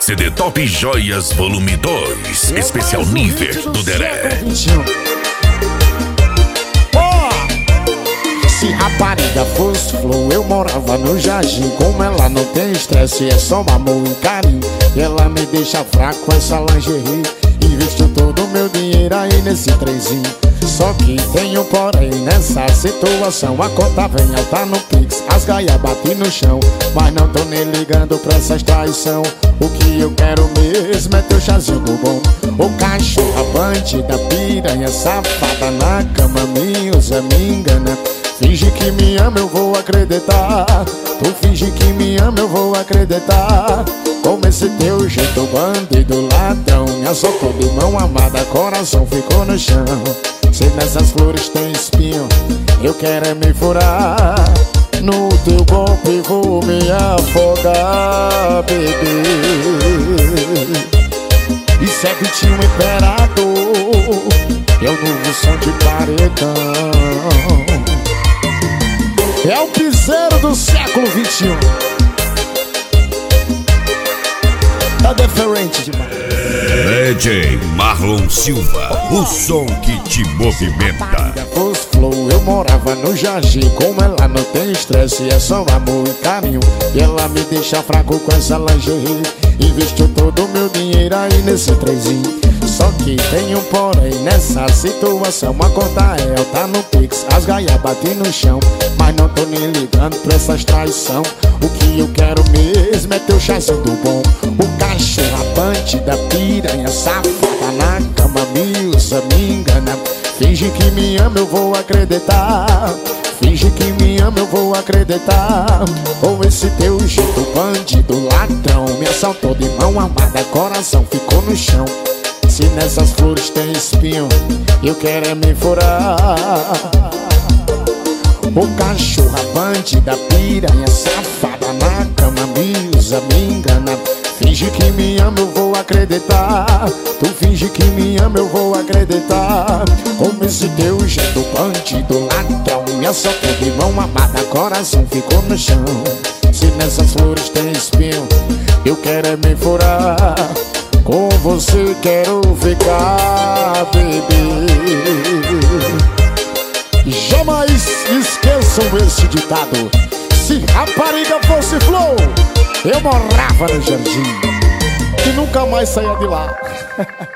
CD Top Joias Volume 2, especial nível do Deré. Se rapariga fosse flor, eu morava no jardim. Como ela não tem estresse, é só amor e carinho. E ela me deixa fraco com essa lingerie. Investiu todo o meu dinheiro aí nesse trenzinho. Só que tem um porém nessa situação. A conta vem alta no Pix, as gaias batem no chão. Mas não tô nem ligando pra essas traição. O que eu quero mesmo é teu chazinho do bom. O cachorro avante da piranha safada na cama me usa, me engana. Finge que me ama, eu vou acreditar. Tu finge que me ama, eu vou acreditar. Como esse teu jeito bandido, ladrão, me assoltou de mão amada, coração ficou no chão. Se nessas flores tem espinho, eu quero é me furar. No teu golpe vou me afogar, bebê. Isso é Vitinho Imperador, é o novo som de paredão. É o piseiro do século XXI. Tá diferente demais. DJ Marlon Silva, o som que te movimenta. Fosse flow, eu morava no jardim. Como ela não tem estresse, é só amor e carinho. E ela me deixa fraco com essa lingerie. Investiu todo o meu dinheiro aí nesse trenzinho. Só que tem um porém nessa situação. A conta é alta no Pix, as gaias batem no chão. Mas não tô nem ligando pra essas traição. O que eu quero mesmo é teu chazinho do bom. O cachorro avante da piranha safada na cama me usa, me engana. Finge que me ama, eu vou acreditar. Finge que me ama, eu vou acreditar. Ou esse teu jeito bandido, ladrão, me assaltou de mão armada, coração ficou no chão. Se nessas flores tem espinho, eu quero é me furar. O cachorro avante da piranha safada na cama me usa, me engana. Finge que me ama, eu vou acreditar. Tu finge que me ama, eu vou acreditar. Como esse teu jeito bandido, ladrão, me assaltou de mão amada, coração ficou no chão. Se nessas flores tem espinho, eu quero é me furar. Com você quero ficar, bebê. Jamais esqueçam esse ditado. Se rapariga fosse flow, eu morava no jardim e nunca mais saía de lá.